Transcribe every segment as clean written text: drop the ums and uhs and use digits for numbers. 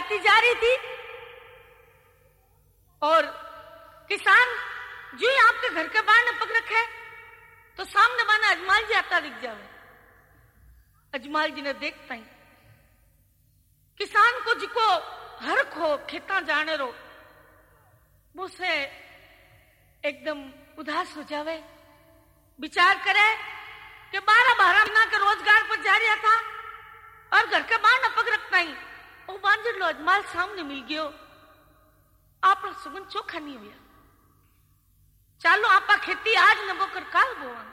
जाती जा रही थी और किसान जो ही आपके घर के बाहर न पग रखे तो सामने माना अजमाल जी आता दिख जावे। अजमाल जी ने देखता ही किसान को जिको हरख हो खेता जाने रो वो से एकदम उदास हो जावे, विचार करे कि 12-12 महीना के रोजगार पर जा रहा था और घर के बाहर न पग रखता ही वो बांझर लो अजमाल सामने मिल गयो। आप सुगन चोखा नहीं हुआ, चालो आपा खेती आज न बोकर काल बोवांगा।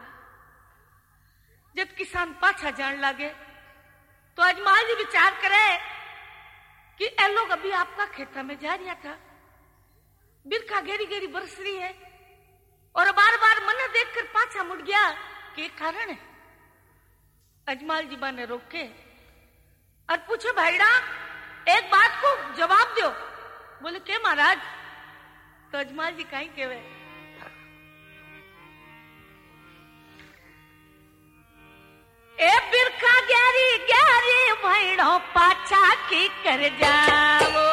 जब किसान पाछा जान लागे तो अजमाल जी विचार करे कि ए लोग अभी आपका खेता में जा रहा था, बिरखा गेरी गेरी बरस रही है और बार बार मन देखकर पाछा मुड़ गया, के कारण है? अजमाल जी बा ने रोके और पूछे भाईड़ा एक बात को जवाब दो। बोले के महाराज? तो अजमाल जी कहीं केवे ए बिरखा गहरी गहरी भैड़ो पाछा की कर जाओ।